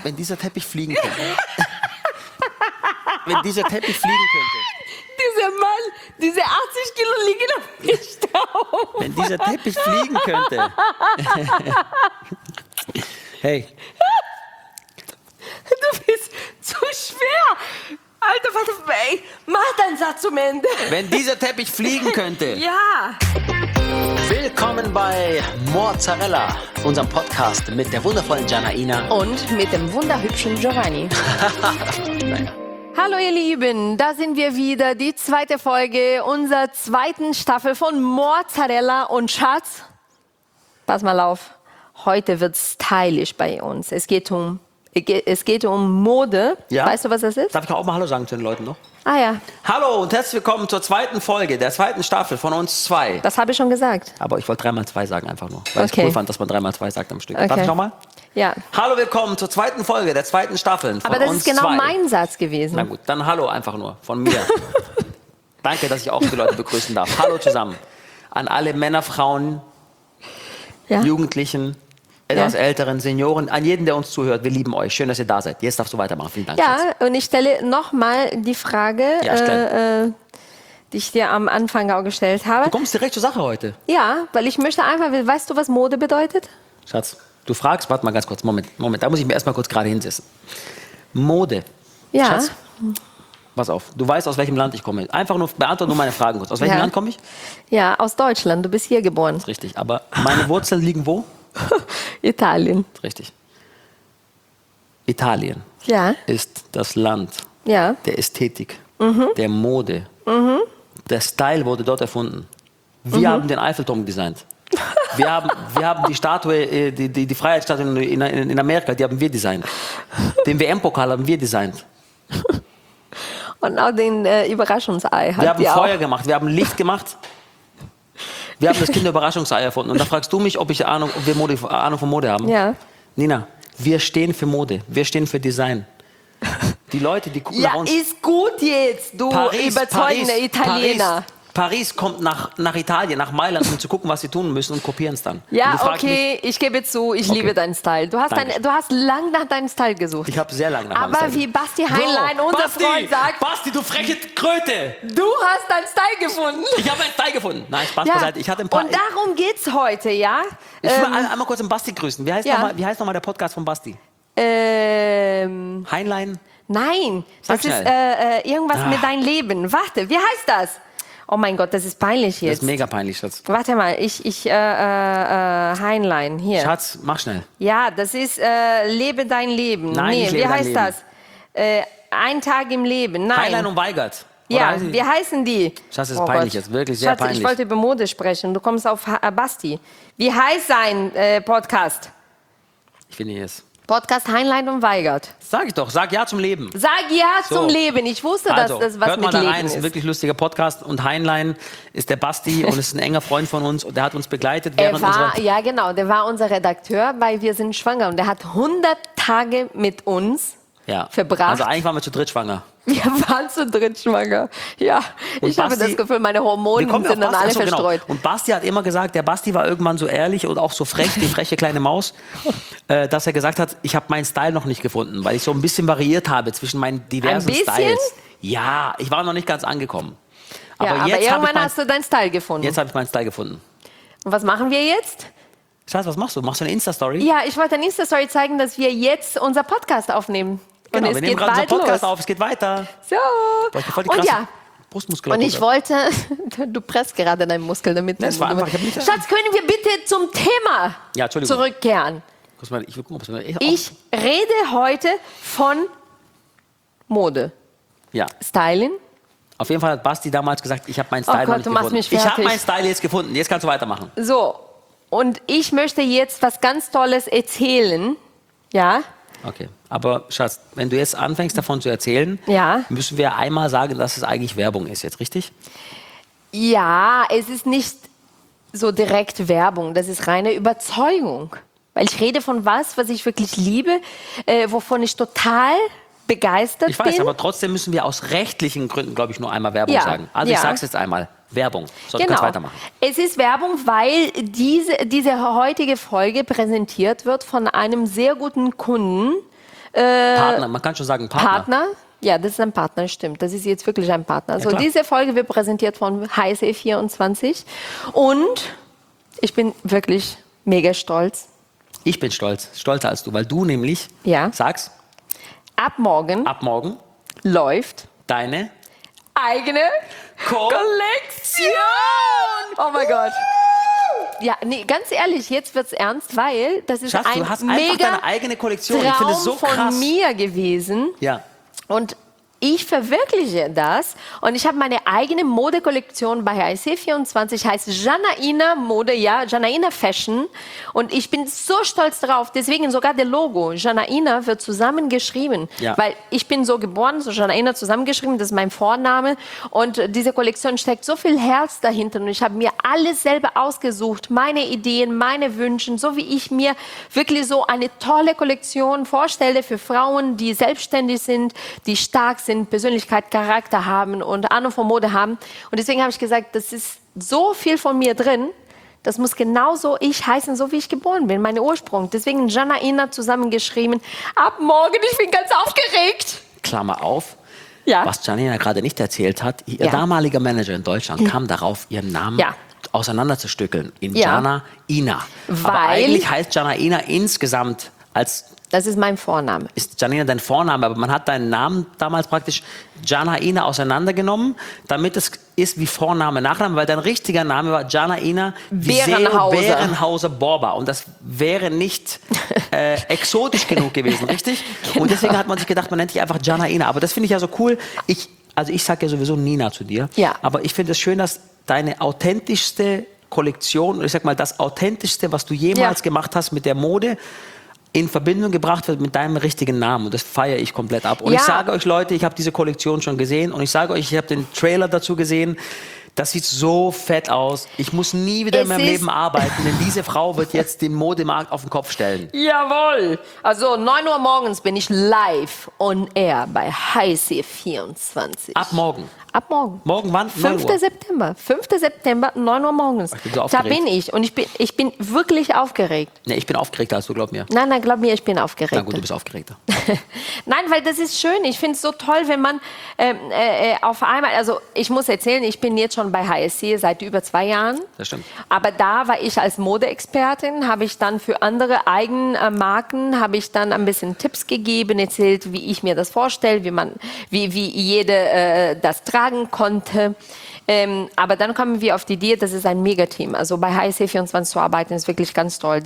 Wenn dieser Teppich fliegen könnte. Wenn dieser Teppich fliegen könnte. Dieser Mann, diese 80 Kilo liegen auf dem Staub. Wenn dieser Teppich fliegen könnte. Hey. Du bist zu schwer. Alter, warte, ey, mach deinen Satz zum Ende. Wenn dieser Teppich fliegen könnte. Ja. Willkommen bei Mozzarella, unserem Podcast mit der wundervollen Janaina. Und mit dem wunderhübschen Giovanni. Naja. Hallo ihr Lieben, da sind wir wieder, die zweite Folge unserer zweiten Staffel von Mozzarella. Und Schatz, pass mal auf, heute wird's stylisch bei uns. Es geht um Mode. Ja? Weißt du, was das ist? Darf ich auch mal Hallo sagen zu den Leuten noch? Ah ja, Hallo und herzlich willkommen zur zweiten Folge der zweiten Staffel von uns zwei. das habe ich schon gesagt. Aber ich wollte 3x2 sagen einfach nur, weil ich Okay. cool fand, dass man 3x2 sagt am Stück. Okay. Darf ich nochmal? Ja, Hallo, willkommen zur zweiten Folge der zweiten Staffel von aber das uns ist genau zwei. mein Satz gewesen. Na gut, dann Hallo einfach nur von mir. Danke, dass ich auch die Leute begrüßen darf. Hallo zusammen. An alle Männer, Frauen, Ja. Jugendlichen, etwas Älteren, Senioren, an jeden, der uns zuhört. Wir lieben euch. Schön, dass ihr da seid. Jetzt darfst du weitermachen. Vielen Dank. Schatz. Ja, und ich stelle nochmal die Frage, Ja, stell. die ich dir am Anfang auch gestellt habe. Du kommst direkt zur Sache heute. Ja, weil ich möchte einfach, weißt du, was Mode bedeutet? Schatz, du fragst, warte mal ganz kurz, Moment, da muss ich mir erstmal kurz gerade hinsetzen. Mode. Ja. Schatz, pass auf, du weißt, aus welchem Land ich komme. Einfach nur, beantworte nur meine Fragen kurz. Aus welchem Ja. Land komme ich? Ja, aus Deutschland. Du bist hier geboren. Richtig, aber meine Wurzeln liegen wo? Italien. Richtig. Italien Ja, ist das Land ja. der Ästhetik, der Mode. Der Style wurde dort erfunden. Wir haben den Eiffelturm designt. Wir haben die Statue, die Freiheitsstatue in Amerika, die haben wir designt. Den WM-Pokal haben wir designt. Und auch den Überraschungsei. Wir haben Feuer auch. gemacht, wir haben Licht gemacht. Wir haben das Kinderüberraschungsei erfunden. Und da fragst du mich, ob wir Ahnung von Mode haben. Ja. Nina, wir stehen für Mode, wir stehen für Design. Die Leute, die gucken nach Ja, uns. ist gut jetzt, du überzeugender Italiener. Paris kommt nach Italien, nach Mailand, um zu gucken, was sie tun müssen und kopieren es dann. Und Ja, du fragst okay, ich gebe zu, ich Okay. liebe deinen Style. Du hast, Danke. du hast lang nach deinem Style gesucht. mich, ich habe sehr lange nach meinem Aber Style wie gesucht. Basti Heinlein, unser Basti, Freund, sagt, Basti, du freche Kröte! du hast deinen Style gefunden. Ich habe einen Style gefunden. Nein, Spaß beiseite. Ich hatte ein paar... Und darum geht's heute, ja? Ich will einmal kurz den Basti grüßen. Wie heißt Ja. nochmal der Podcast von Basti? Heinlein? Nein, Sag das ist schnell. irgendwas mit dein Leben. Warte, wie heißt das? Oh mein Gott, das ist peinlich Das jetzt. ist mega peinlich, Schatz. Warte mal, Heinlein, hier. Schatz, mach schnell. Ja, das ist Lebe dein Leben. Nein, nicht wie Lebe dein heißt Leben. das? Ein Tag im Leben. Nein. Heinlein und Weigert. Oder Ja, heißen die- wie heißen die? Schatz, das ist Oh peinlich Gott. jetzt, wirklich sehr Schatz, peinlich. ich wollte über Mode sprechen. Du kommst auf Basti. Wie heißt sein Podcast? Ich finde es. Podcast Heinlein und Weigert. Sag ich doch, sag Ja zum Leben. Sag ja So. zum Leben. Ich wusste, Also, dass das was hört mit mal da Leben rein, es ist ein ist. wirklich lustiger Podcast. Und Heinlein ist der Basti und ist ein enger Freund von uns. Und der hat uns begleitet Er während war, unserer... ja genau, der war unser Redakteur, weil wir sind schwanger. Und der hat 100 Tage mit uns Ja. verbracht. Also eigentlich waren wir zu dritt schwanger. Wir waren zu dritt schwanger. Ja, Und ich habe Basti- das Gefühl, meine Hormone Wir kommen sind auf dann Basti. alle Achso, genau. verstreut. Und Basti hat immer gesagt, der Basti war irgendwann so ehrlich und auch so frech, die freche kleine Maus, dass er gesagt hat, ich habe meinen Style noch nicht gefunden, weil ich so ein bisschen variiert habe zwischen meinen diversen Ein bisschen? Styles. Ja, ich war noch nicht ganz angekommen. Ja, aber jetzt habe irgendwann hast du deinen Style gefunden. ich meinen Style gefunden. Und was machen wir jetzt? Schatz, was machst du? Machst du eine Insta-Story? Ja, ich wollte eine Insta-Story zeigen, dass wir jetzt unser Podcast aufnehmen. Genau, und wir es nehmen geht gerade unseren bald Podcast los. auf, es geht weiter. So. Boah, ich hab voll die Und krasse ja, Brustmuskulatur. und ich wollte, du presst gerade deinen Muskel damit. Das war einfach, ich hab nicht- Schatz, können wir bitte zum Thema Ja, Entschuldigung. zurückkehren? Guck mal, ich will gucken, ob es mir... Ich rede heute von Mode. Ja, Styling. auf jeden Fall hat Basti damals gesagt, ich habe meinen Style Gott, noch nicht du machst gefunden. mich Ich habe fertig. meinen Style jetzt gefunden, jetzt kannst du weitermachen. So, und ich möchte jetzt was ganz Tolles erzählen. Ja, Okay, aber Schatz, wenn du jetzt anfängst davon zu erzählen, Ja. müssen wir einmal sagen, dass es eigentlich Werbung ist jetzt, richtig? ja, es ist nicht so direkt Werbung, das ist reine Überzeugung. Weil ich rede von was ich wirklich liebe, wovon ich total begeistert Ich weiß, bin. aber trotzdem müssen wir aus rechtlichen Gründen, glaube ich, nur einmal Werbung Ja, sagen. Also ich ja. sag's jetzt einmal, Werbung. So, du Genau. kannst weitermachen. Es ist Werbung, weil diese heutige Folge präsentiert wird von einem sehr guten Kunden, Partner, man kann schon sagen Partner. Partner. Ja, das ist ein Partner, stimmt. Das ist jetzt wirklich ein Partner. So, klar. diese Folge wird präsentiert von HSE24 und ich bin wirklich mega stolz. Ich bin stolz, stolzer als du, weil du nämlich sagst, ab morgen läuft deine eigene Kollektion. Oh mein Gott. Ja, nee, ganz ehrlich, jetzt wird's ernst, weil das ist Schatz, ein du hast einfach mega deine eigene Kollektion. Traum Ich finde es so krass. von mir gewesen. Ja. Und ich verwirkliche das und ich habe meine eigene Modekollektion bei HSE24, heißt Janaina Mode, ja, Janaina Fashion und ich bin so stolz drauf, deswegen sogar der Logo, Janaina wird zusammengeschrieben, weil ich bin so geboren, so Janaina zusammengeschrieben, das ist mein Vorname und diese Kollektion steckt so viel Herz dahinter und ich habe mir alles selber ausgesucht, meine Ideen, meine Wünsche, so wie ich mir wirklich so eine tolle Kollektion vorstelle für Frauen, die selbstständig sind, die stark sind, Persönlichkeit, Charakter haben und Ahnung von Mode haben. Und deswegen habe ich gesagt, das ist so viel von mir drin, das muss genauso ich heißen, so wie ich geboren bin, mein Ursprung. Deswegen Janaina zusammengeschrieben. Ab morgen, ich bin ganz aufgeregt. Klammer auf, Ja. was Janina gerade nicht erzählt hat, ihr damaliger Manager in Deutschland kam darauf, ihren Namen auseinanderzustückeln in Janaina. Aber eigentlich heißt Janaina insgesamt als... Das ist mein Vorname. Ist Janina dein Vorname, aber man hat deinen Namen damals praktisch Janaina auseinandergenommen, damit es ist wie Vorname, Nachname, weil dein richtiger Name war Janaina Bärenhauser Borba und das wäre nicht exotisch genug gewesen, richtig? Genau. Und deswegen hat man sich gedacht, man nennt dich einfach Janaina, aber das finde ich ja so cool. Ich sage ja sowieso Nina zu dir, aber ich finde es schön, dass deine authentischste Kollektion, ich sag mal das authentischste, was du jemals gemacht hast mit der Mode, in Verbindung gebracht wird mit deinem richtigen Namen. Und das feiere ich komplett ab. Und ich sage euch, Leute, ich habe diese Kollektion schon gesehen. Und ich sage euch, ich habe den Trailer dazu gesehen. Das sieht so fett aus. Ich muss nie wieder in meinem Leben arbeiten, denn diese Frau wird jetzt den Modemarkt auf den Kopf stellen. Jawohl. Also 9 Uhr morgens bin ich live on air bei HSE24. Ab morgen. Ab morgen. Morgen wann? 5. September. 5. September, 9 Uhr morgens. Ich bin so da aufgeregt. bin ich und ich bin wirklich aufgeregt. Nee, ich bin aufgeregter als du, glaub mir. Nein, glaub mir, ich bin aufgeregt. Na gut, du bist aufgeregter. Nein, weil das ist schön. Ich finde es so toll, wenn man auf einmal, also ich muss erzählen, ich bin jetzt schon bei HSE seit über 2 Jahren. Das stimmt. Aber da war ich als Modeexpertin, habe ich dann für andere Eigenmarken, habe ich dann ein bisschen Tipps gegeben, erzählt, wie ich mir das vorstelle, wie jede das tragen konnte. Aber dann kommen wir auf die Idee, das ist ein Megateam. Also bei HSE24 zu arbeiten ist wirklich ganz toll.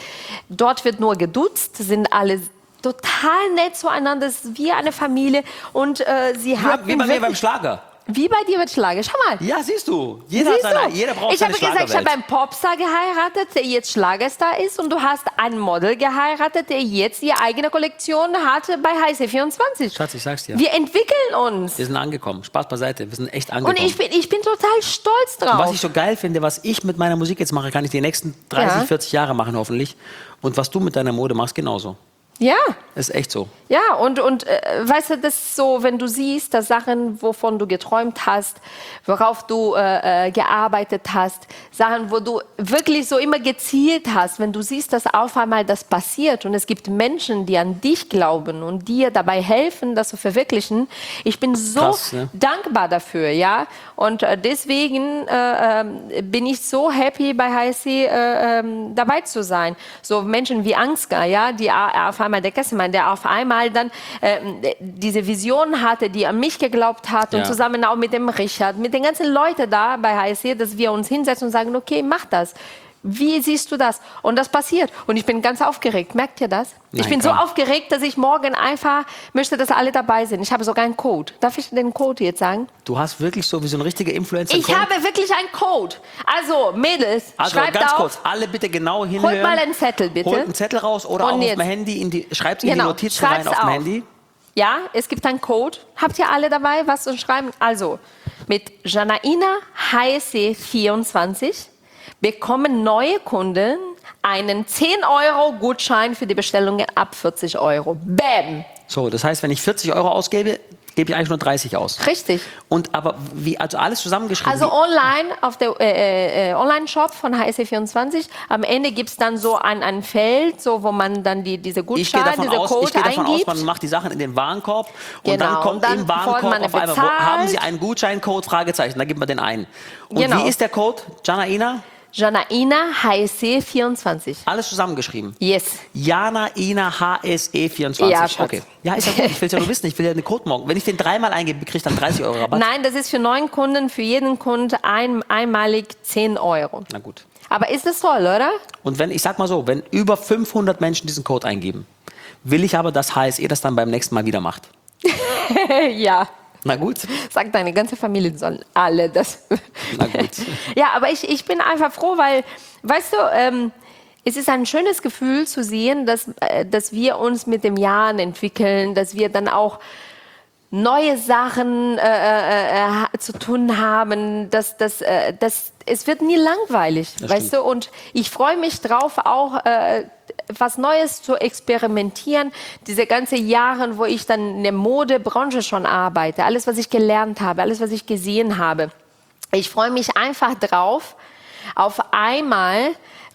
Dort wird nur geduzt, sind alle total nett zueinander, es ist wie eine Familie und sie haben wie bei mir beim Schlager. Wie bei dir mit Schlager. Schau mal. Ja, siehst du. Jeder braucht seine Ich habe gesagt, ich habe einen Popstar geheiratet, der jetzt Schlagerstar ist und du hast einen Model geheiratet, der jetzt ihre eigene Kollektion hatte bei HSE24. Schatz, ich sag's dir. Wir entwickeln uns. Wir sind angekommen. Spaß beiseite. Wir sind echt angekommen. Und ich bin total stolz drauf. Und was ich so geil finde, was ich mit meiner Musik jetzt mache, kann ich die nächsten 30, 40 Jahre machen hoffentlich. Und was du mit deiner Mode machst, genauso. Ja. Das ist echt so. Ja, und weißt du, das ist so, wenn du siehst, dass Sachen, wovon du geträumt hast, worauf du gearbeitet hast, Sachen, wo du wirklich so immer gezielt hast, wenn du siehst, dass auf einmal das passiert und es gibt Menschen, die an dich glauben und dir dabei helfen, das zu verwirklichen. Ich bin so krass, ne? dankbar dafür, ja. Und deswegen bin ich so happy, bei HSE dabei zu sein. So Menschen wie Ansgar, ja, die auf einmal der Kesselmann, der auf einmal dann diese Vision hatte, die an mich geglaubt hat und zusammen auch mit dem Richard, mit den ganzen Leuten da bei HSE, dass wir uns hinsetzen und sagen, okay, mach das. Wie siehst du das? Und das passiert. Und ich bin ganz aufgeregt. Merkt ihr das? Nein, ich bin so aufgeregt, dass ich morgen einfach möchte, dass alle dabei sind. Ich habe sogar einen Code. Darf ich den Code jetzt sagen? Du hast wirklich so wie so ein richtiger Influencer. Ich habe wirklich einen Code. Also, Mädels, schreibt ganz auf. kurz, alle bitte genau hinhören. Holt mal einen Zettel, bitte. Holt einen Zettel raus oder Und auch auf jetzt. dem Handy, schreibt in die Notizen rein auf dem Handy. Ja, es gibt einen Code. Habt ihr alle dabei, was zu schreiben? Also, mit Janaina HSE24 bekommen neue Kunden einen 10-Euro-Gutschein für die Bestellungen ab 40 Euro. Bam! So, das heißt, wenn ich 40 Euro ausgebe, gebe ich eigentlich nur 30 aus. Richtig. Aber also alles zusammengeschrieben. Also online auf der Online-Shop von HSE24. Am Ende gibt es dann so ein Feld, so, wo man dann diese Gutscheine, diese Code ich gehe davon eingibt. aus, man macht die Sachen in den Warenkorb und Genau. dann kommt Und dann, im bevor Warenkorb man auf einmal, bezahlt. haben Sie einen Gutscheincode, Fragezeichen, da gibt man den ein. Und Genau. wie ist der Code, Janaina? Janaina HSE24. Alles zusammengeschrieben. Yes. Janaina HSE24. Ja, Schatz. Okay. Ja, ist ja gut. Ich will es ja nur wissen. Ich will ja einen Code morgen. Wenn ich den dreimal eingebe, kriege ich dann 30 Euro Rabatt. Nein, das ist für 9 Kunden, für jeden Kunden einmalig 10 Euro. Na gut. Aber ist das toll, oder? Und wenn, ich sag mal so, wenn über 500 Menschen diesen Code eingeben, will ich aber, dass HSE das dann beim nächsten Mal wieder macht. Ja. Na gut. Sag, deine ganze Familie, die sollen alle das. Na gut. Ja, aber ich bin einfach froh, weil, weißt du, es ist ein schönes Gefühl zu sehen, dass wir uns mit den Jahren entwickeln, dass wir dann auch neue Sachen zu tun haben, dass es wird nie langweilig, weißt du? Und ich freue mich drauf, auch was Neues zu experimentieren. Diese ganzen Jahre, wo ich dann in der Modebranche schon arbeite, alles, was ich gelernt habe, alles, was ich gesehen habe. Ich freue mich einfach drauf, auf einmal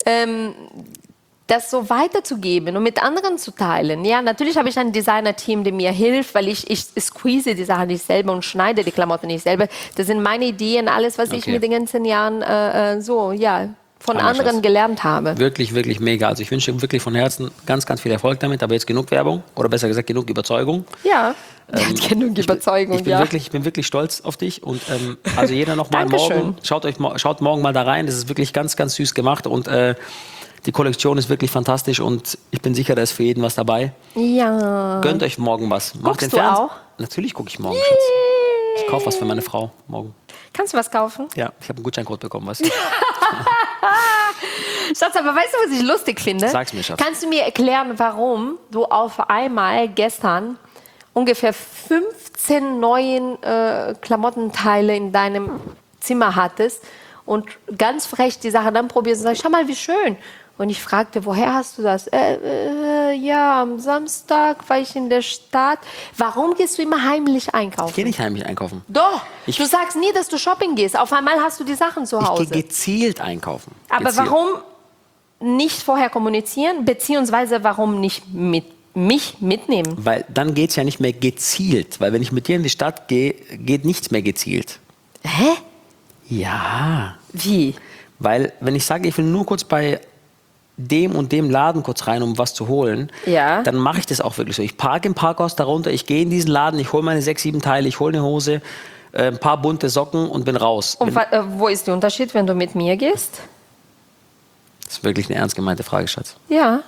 das so weiterzugeben und mit anderen zu teilen. Ja, natürlich habe ich ein Designer-Team, das mir hilft, weil ich squeeze die Sachen nicht selber und schneide die Klamotten nicht selber. Das sind meine Ideen, alles, was ich mit den ganzen Jahren von anderen gelernt habe. Wirklich, wirklich mega. Also ich wünsche wirklich von Herzen ganz, ganz viel Erfolg damit, aber jetzt genug Werbung oder besser gesagt genug Überzeugung. Ja, genug Überzeugung, ich bin wirklich stolz auf dich und also jeder noch mal morgen, schaut morgen mal da rein, das ist wirklich ganz, ganz süß gemacht und die Kollektion ist wirklich fantastisch und ich bin sicher, da ist für jeden was dabei. Ja. Gönnt euch morgen was. Macht den du auch? Natürlich gucke ich morgen, Schatz. Ich kaufe was für meine Frau morgen. Kannst du was kaufen? Ja, ich habe einen Gutscheincode bekommen, weißt du? Schatz, aber weißt du, was ich lustig finde? Sag's mir, Schatz. Kannst du mir erklären, warum du auf einmal gestern ungefähr 15 neuen Klamottenteile in deinem Zimmer hattest und ganz frech die Sache dann probierst und sagst, schau mal, wie schön. Und ich fragte, woher hast du das? Ja, am Samstag war ich in der Stadt. Warum gehst du immer heimlich einkaufen? Ich gehe nicht heimlich einkaufen. Doch, du sagst nie, dass du shopping gehst. Auf einmal hast du die Sachen zu Hause. Ich gehe gezielt einkaufen. Aber Gezielt. warum nicht vorher kommunizieren, beziehungsweise warum nicht mich mitnehmen? Weil dann geht es ja nicht mehr gezielt. Weil wenn ich mit dir in die Stadt gehe, geht nichts mehr gezielt. Hä? Ja. Wie? Weil wenn ich sage, ich will nur kurz bei dem und dem Laden kurz rein, um was zu holen, Ja. dann mache ich das auch wirklich so. Ich parke im Parkhaus darunter, ich gehe in diesen Laden, ich hole meine 6, 7 Teile, ich hole eine Hose, ein paar bunte Socken und bin raus. Und wo ist der Unterschied, wenn du mit mir gehst? Das ist wirklich eine ernst gemeinte Frage, Schatz. Ja.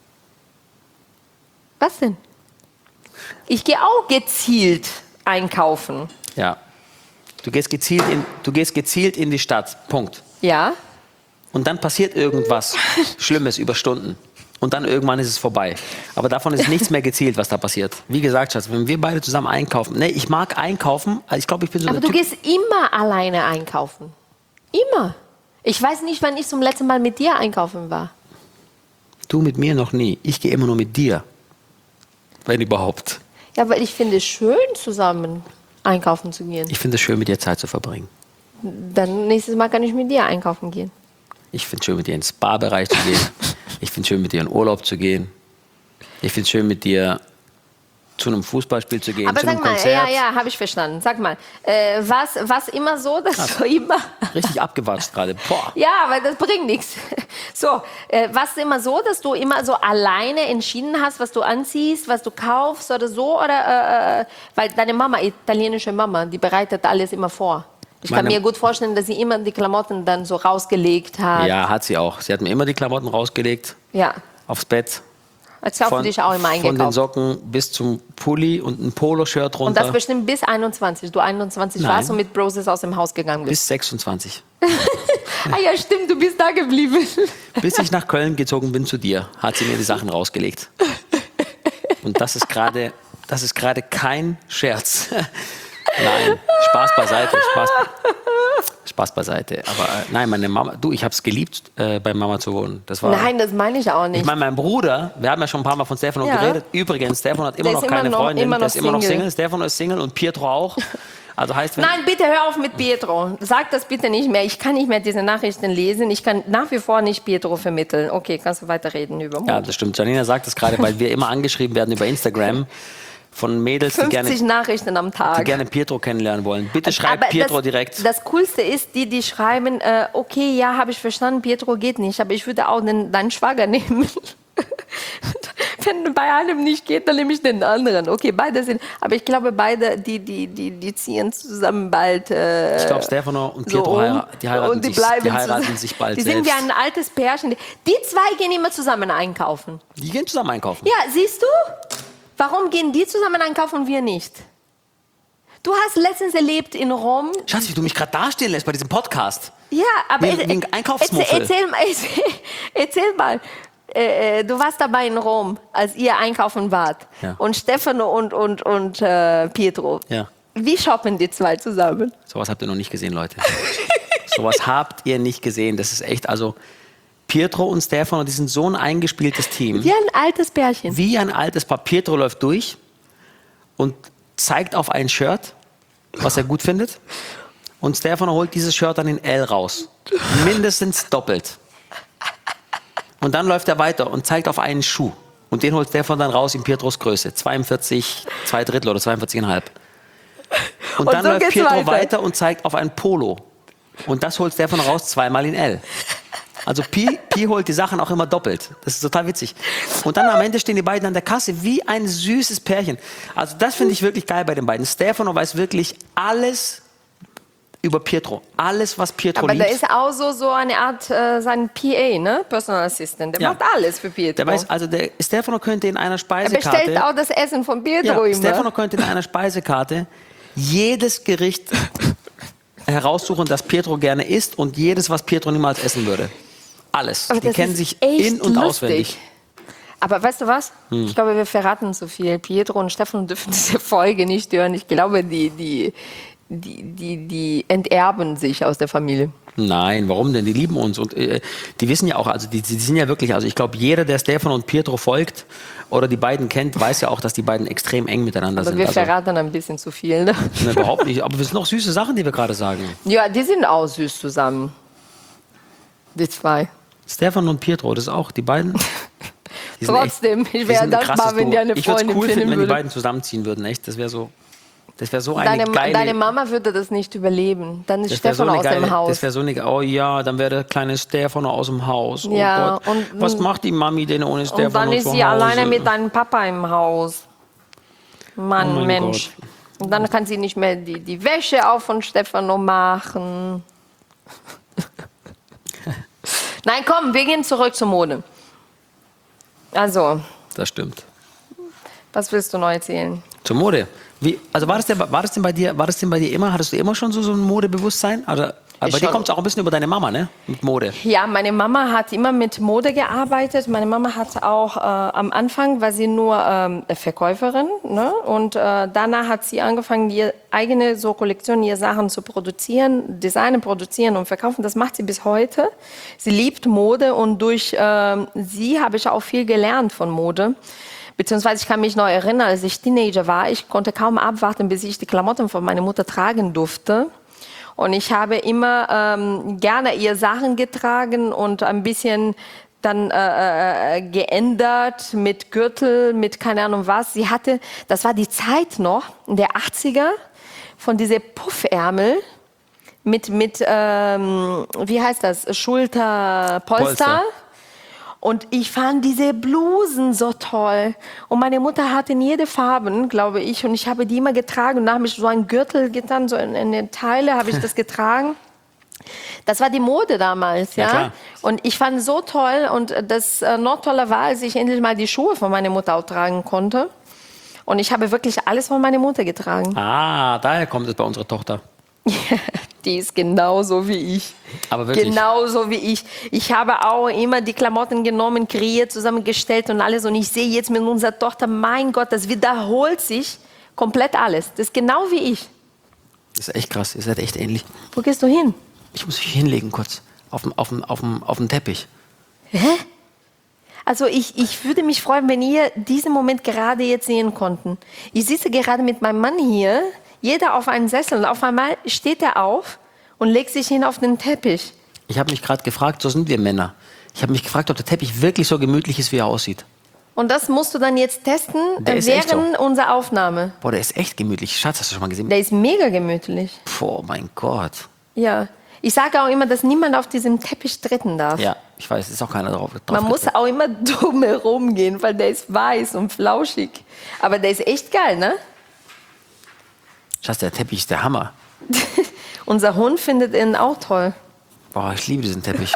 Was denn? Ich gehe auch gezielt einkaufen. Ja. Du gehst gezielt in die Stadt. Punkt. Ja. Und dann passiert irgendwas Schlimmes über Stunden. Und dann irgendwann ist es vorbei. Aber davon ist nichts mehr gezielt, was da passiert. Wie gesagt, Schatz, wenn wir beide zusammen einkaufen. Nee, ich mag einkaufen. Also ich glaube, ich bin so Aber der du Typ. gehst immer alleine einkaufen. Immer. Ich weiß nicht, wann ich zum letzten Mal mit dir einkaufen war. Du mit mir noch nie. Ich gehe immer nur mit dir. Wenn überhaupt. Ja, weil ich finde es schön, zusammen einkaufen zu gehen. Ich finde es schön, mit dir Zeit zu verbringen. Dann nächstes Mal kann ich mit dir einkaufen gehen. Ich finde es schön, mit dir in den Spa-Bereich zu gehen. Ich finde es schön, mit dir in Urlaub zu gehen. Ich finde es schön, mit dir zu einem Fußballspiel zu gehen, Aber zu einem sag mal, Konzert. ja, habe ich verstanden. Sag mal, was immer so, dass du immer... Richtig abgewatscht gerade. Boah. Ja, aber das bringt nichts. So, was immer so, dass du immer so alleine entschieden hast, was du anziehst, was du kaufst oder so? Oder, weil deine Mama, italienische Mama, die bereitet alles immer vor. Ich kann mir gut vorstellen, dass sie immer die Klamotten dann so rausgelegt hat. Ja, hat sie auch. Sie hat mir immer die Klamotten rausgelegt, Ja. aufs Bett. Als kaufst du dich auch immer Von den eingekauft. Socken bis zum Pulli und ein Poloshirt Und das runter. bestimmt bis 21. Du 21 Nein. warst und mit Broses aus dem Haus gegangen bist. Bis 26. Ah ja, stimmt, du bist da geblieben. Bis ich nach Köln gezogen bin zu dir, hat sie mir die Sachen rausgelegt. Und das ist gerade kein Scherz. Nein, Spaß beiseite. Spaß beiseite. Aber nein, meine Mama, ich habe es geliebt, bei Mama zu wohnen. Das war, Nein, das meine ich auch nicht. ich meine, mein Bruder, wir haben ja schon ein paar Mal von Stefano Ja. geredet. Übrigens, Stefano hat immer Der noch ist keine immer noch- Freundin, immer der noch ist immer noch Single. Single. Stefano ist Single und Pietro auch. Also heißt, wenn, Nein, bitte hör auf mit Pietro. Sag das bitte nicht mehr. Ich kann nicht mehr diese Nachrichten lesen. Ich kann nach wie vor nicht Pietro vermitteln. Okay, kannst du weiterreden über Mode. ja, das stimmt. Janina sagt das gerade, weil wir immer angeschrieben werden über Instagram von Mädels, die 50 Nachrichten am Tag. gerne Pietro kennenlernen wollen. Bitte schreibt Aber Pietro das, direkt. Das Coolste ist, die schreiben, okay, ja, habe ich verstanden, Pietro geht nicht, aber ich würde auch deinen Schwager nehmen. Wenn bei einem nicht geht, dann nehme ich den anderen. Okay, beide sind, aber ich glaube, beide, die ziehen zusammen bald. Ich glaube, Stefano und Pietro und heiraten, die sich, bleiben die heiraten zusammen. sich bald Die sind selbst. wie ein altes Pärchen. Die zwei gehen immer zusammen einkaufen. Die gehen zusammen einkaufen. Ja, siehst du? Warum gehen die zusammen einkaufen und wir nicht? Du hast letztens erlebt in Rom. Schatz, wie du mich gerade dastehen lässt bei diesem Podcast. Ja, aber Wie ein Einkaufsmuffel. erzähl mal. Du warst dabei in Rom, als ihr einkaufen wart. Ja. Und Stefano und Pietro. Ja. Wie shoppen die zwei zusammen? Sowas habt ihr noch nicht gesehen, Leute. Sowas habt ihr nicht gesehen. Das ist echt, also Pietro und Stefano, die sind so ein eingespieltes Team. Wie ein altes Pärchen. Wie ein altes Paar. Pietro läuft durch und zeigt auf ein Shirt, was er gut findet. Und Stefano holt dieses Shirt dann in L raus. Mindestens doppelt. Und dann läuft er weiter und zeigt auf einen Schuh. Und den holt Stefano dann raus in Pietros Größe. 42, 2/3 oder 42,5. Und dann so läuft geht's Pietro weiter. weiter und zeigt auf ein Polo. Und das holt Stefano raus zweimal in L. Also Pi holt die Sachen auch immer doppelt. Das ist total witzig. Und dann am Ende stehen die beiden an der Kasse wie ein süßes Pärchen. Also das finde ich wirklich geil bei den beiden. Stefano weiß wirklich alles über Pietro. Alles, was Pietro Aber liebt. da ist auch so eine Art, sein PA, ne? Personal Assistant. Der Ja. macht alles für Pietro. Der weiß, also der Stefano könnte in einer er Speisekarte... bestellt auch das Essen von Pietro ja, immer. Stefano könnte in einer Speisekarte jedes Gericht heraussuchen, das Pietro gerne isst und jedes, was Pietro niemals essen würde. Alles. Aber Die das kennen ist sich echt in- und lustig. auswendig. Aber weißt du was? Ich glaube, wir verraten zu viel. Pietro und Stefan dürfen diese Folge nicht hören. Ich glaube, die enterben sich aus der Familie. Nein, warum denn? Die lieben uns und die wissen ja auch, also die sind ja wirklich, also ich glaube, jeder, der Stefano und Pietro folgt oder die beiden kennt, weiß ja auch, dass die beiden extrem eng miteinander Aber sind. wir Also, verraten ein bisschen zu viel. Ne? ne, überhaupt nicht. Aber es sind auch süße Sachen, die wir gerade sagen. Ja, die sind auch süß zusammen. Die zwei. Stefano und Pietro, das auch, die beiden. Die sind Trotzdem, ich die wäre sind ein dankbar, krasses wenn die Duo. eine Ich würde es Freundin cool finden, finden wenn die würde. beiden zusammenziehen würden, echt. Das wäre so eine geile... Deine Mama würde das nicht überleben. Dann ist Das wär Stefan aus dem Haus. Das wäre so eine, oh ja, dann wäre der kleine Stefano aus dem Haus. Oh Ja, Gott, und- was macht die Mami denn ohne Stefano Und dann ist zu sie Hause? alleine mit deinem Papa im Haus. Mann, Oh mein Mensch. Und dann kann sie nicht mehr die Wäsche auch von Stefano machen. Nein, komm, wir gehen zurück zur Mode. Also, Das stimmt. was willst du neu erzählen? Zur Mode. Also war das denn bei dir immer, hattest du immer schon so ein Modebewusstsein? Aber bei dir Schon. kommt es auch ein bisschen über deine Mama, ne? Mit Mode. Ja, meine Mama hat immer mit Mode gearbeitet. Meine Mama hat auch am Anfang war sie nur Verkäuferin, ne? Und danach hat sie angefangen, ihre eigene so Kollektion, ihre Sachen zu produzieren, designen, produzieren und verkaufen. Das macht sie bis heute. Sie liebt Mode und durch sie habe ich auch viel gelernt von Mode. Beziehungsweise ich kann mich noch erinnern, als ich Teenager war, ich konnte kaum abwarten, bis ich die Klamotten von meiner Mutter tragen durfte. Und ich habe immer gerne ihr Sachen getragen und ein bisschen dann geändert mit Gürtel, mit keine Ahnung was. Sie hatte, das war die Zeit noch, in der 80er, von diese Puffärmel mit wie heißt das, Schulterpolster. Polster. Und ich fand diese Blusen so toll. Und meine Mutter hatte in jede Farben, glaube ich. Und ich habe die immer getragen. Und da habe ich so einen Gürtel getan, so in den Teile habe ich das getragen. Das war die Mode damals, Ja, ja. klar. Und ich fand es so toll. Und das noch toller war, als ich endlich mal die Schuhe von meiner Mutter auch tragen konnte. Und ich habe wirklich alles von meiner Mutter getragen. Ah, daher kommt es bei unserer Tochter. Die ist genauso wie ich. Aber wirklich. Genauso wie ich. Ich habe auch immer die Klamotten genommen, kreiert, zusammengestellt und alles. Und ich sehe jetzt mit unserer Tochter, mein Gott, das wiederholt sich komplett alles. Das ist genau wie ich. Das ist echt krass, ihr seid echt ähnlich. Wo gehst du hin? Ich muss mich hinlegen kurz. Auf dem Teppich. Also ich würde mich freuen, wenn ihr diesen Moment gerade jetzt sehen konnten. Ich sitze gerade mit meinem Mann hier, jeder auf einen Sessel und auf einmal steht er auf und legt sich hin auf den Teppich. Ich habe mich gerade gefragt, so sind wir Männer. Ich habe mich gefragt, ob der Teppich wirklich so gemütlich ist, wie er aussieht. Und das musst du dann jetzt testen Der ist echt während unserer Aufnahme. Boah, der ist echt gemütlich. Schatz, hast du schon mal gesehen? Der ist mega gemütlich. Boah, mein Gott. Ja. Ich sage auch immer, dass niemand auf diesem Teppich treten darf. Ja, ich weiß, es ist auch keiner drauf. Man muss auch immer dumm herumgehen, weil der ist weiß und flauschig. Aber der ist echt geil, ne? Schatz, der Teppich ist der Hammer. Unser Hund findet ihn auch toll. Boah, ich liebe diesen Teppich.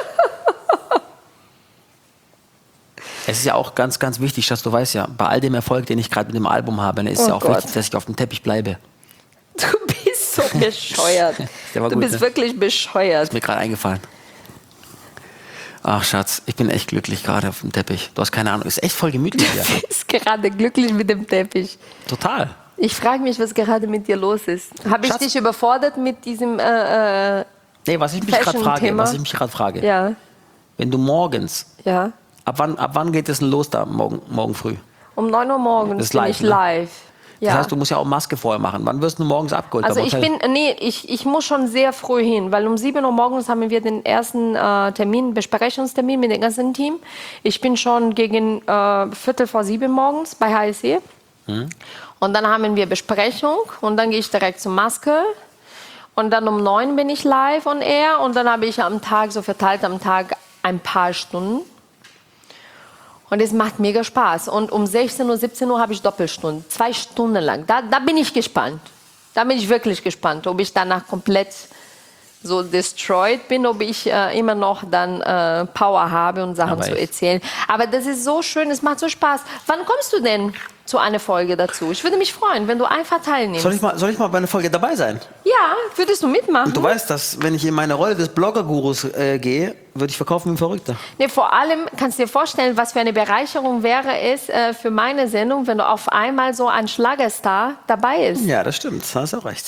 Es ist ja auch ganz, ganz wichtig, Schatz, du weißt ja, bei all dem Erfolg, den ich gerade mit dem Album habe, ist es ja auch wichtig, dass ich auf dem Teppich bleibe. Du bist so bescheuert. Der war Du gut, bist ne? wirklich bescheuert. Ist mir gerade eingefallen. Ach, Schatz, ich bin echt glücklich gerade auf dem Teppich. Du hast keine Ahnung, ist echt voll gemütlich hier. Du bist gerade glücklich mit dem Teppich. Total. Ich frage mich, was gerade mit dir los ist. Habe ich Schatz. dich überfordert mit diesem Nee, was ich mich Fashion-Thema? gerade frage, Ja, wenn du morgens, ja. ab wann geht es denn los da morgen früh? Um 9 Uhr morgens Das ist bin live, ich ne? live. Ja. Das heißt, du musst ja auch Maske vorher machen. Wann wirst du morgens abgeholt? Also beim Hotel? ich muss schon sehr früh hin, weil um 7 Uhr morgens haben wir den ersten Besprechungstermin mit dem ganzen Team. Ich bin schon gegen 6:45 morgens bei HSE. Und dann haben wir Besprechung und dann gehe ich direkt zur Maske. Und dann um 9 bin ich live on air und dann habe ich am Tag, so verteilt am Tag, ein paar Stunden. Und es macht mega Spaß. Und um 16 Uhr, 17 Uhr habe ich Doppelstunden. 2 Stunden lang. Da bin ich gespannt. Da bin ich wirklich gespannt, ob ich danach komplett so destroyed bin, ob ich immer noch dann Power habe und Sachen Aber zu echt. erzählen. Aber das ist so schön, es macht so Spaß. Wann kommst du denn zu einer Folge dazu? Ich würde mich freuen, wenn du einfach teilnimmst. Soll ich mal bei einer Folge dabei sein? Ja, würdest du mitmachen? Du weißt, dass wenn ich in meine Rolle des Blogger-Gurus gehe, würde ich verkaufen wie ein Verrückter. Nee, vor allem kannst du dir vorstellen, was für eine Bereicherung wäre es für meine Sendung, wenn du auf einmal so ein Schlagerstar dabei ist. Ja, das stimmt. Da hast du auch recht.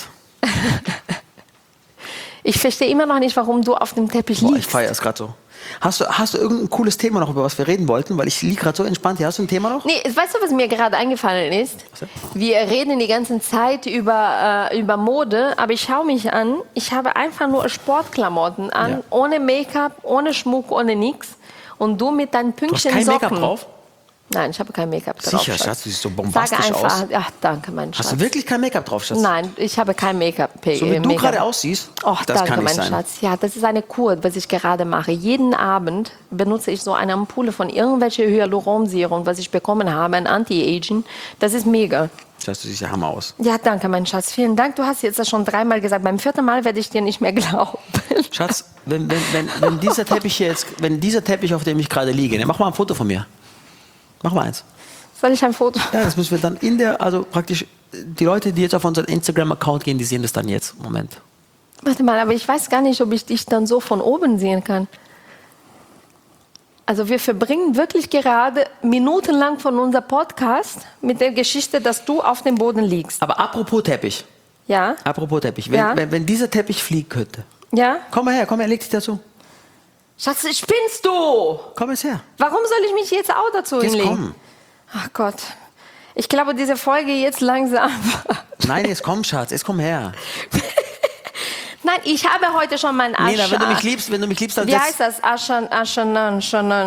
Ich verstehe immer noch nicht, warum du auf dem Teppich Boah, ich liegst. feiere es gerade so. Hast du irgendein cooles Thema noch, über was wir reden wollten? Weil ich liege gerade so entspannt. Hier, hast du ein Thema noch? Nee, weißt du, was mir gerade eingefallen ist? Wir reden die ganze Zeit über Mode, aber ich schaue mich an, ich habe einfach nur Sportklamotten an, Ja. ohne Make-up, ohne Schmuck, ohne nix. Und du mit deinen Du hast Pünktchen kein Socken. Make-up drauf? Nein, ich habe kein Make-up drauf. Sicher, Schatz, du siehst so Sag bombastisch einfach, aus. ach, danke, mein Schatz. Hast du wirklich kein Make-up drauf, Schatz? Nein, ich habe kein Make-up. So wie du gerade aussiehst, Och, das danke, kann nicht mein sein. Schatz. Ja, das ist eine Kur, was ich gerade mache. Jeden Abend benutze ich so eine Ampulle von irgendwelche Hyaluronserum, was ich bekommen habe, ein Anti-Aging. Das ist mega. Schatz, du siehst ja Hammer aus. Ja, danke, mein Schatz. Vielen Dank. Du hast jetzt das schon 3-mal gesagt. Beim 4. Mal werde ich dir nicht mehr glauben. Schatz, wenn dieser Teppich hier jetzt, wenn dieser Teppich, auf dem ich gerade liege, ne, mach mal ein Foto von mir. Mach mal eins. Soll ich ein Foto? Ja, das müssen wir dann also praktisch, die Leute, die jetzt auf unseren Instagram-Account gehen, die sehen das dann jetzt. Moment. Warte mal, aber ich weiß gar nicht, ob ich dich dann so von oben sehen kann. Also wir verbringen wirklich gerade minutenlang von unserem Podcast mit der Geschichte, dass du auf dem Boden liegst. Aber apropos Teppich. Ja? Apropos Teppich. Ja. Wenn dieser Teppich fliegen könnte. Ja? Komm mal her, leg dich dazu. Schatz, spinnst du? Komm jetzt her. Warum soll ich mich jetzt auch dazu Jetzt hinlegen? komm. Ach Gott. Ich glaube, diese Folge jetzt langsam. Nein, jetzt komm, Schatz, jetzt komm her. Nein, ich habe heute schon meinen Asch. Nee, wenn du mich liebst, dann Wie heißt das? Ashana.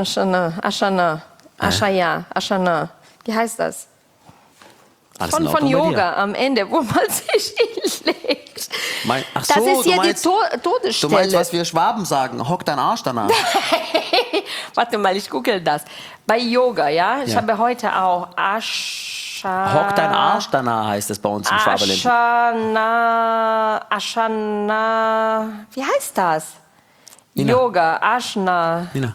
Wie heißt das? Alles in Von Ordnung bei dir. Yoga am Ende, wo man sich hinlegt. Ach Das so, ist du ja meinst, die Du Todesstelle. meinst, was wir Schwaben sagen, hock dein Arsch danach. Warte mal, ich google das. Bei Yoga, ja? Ich Ja. habe heute auch Asha. Hock dein Arsch danach heißt es bei uns im Schwaberland. Ashana. Wie heißt das? Nina. Yoga, Ashna. Nina,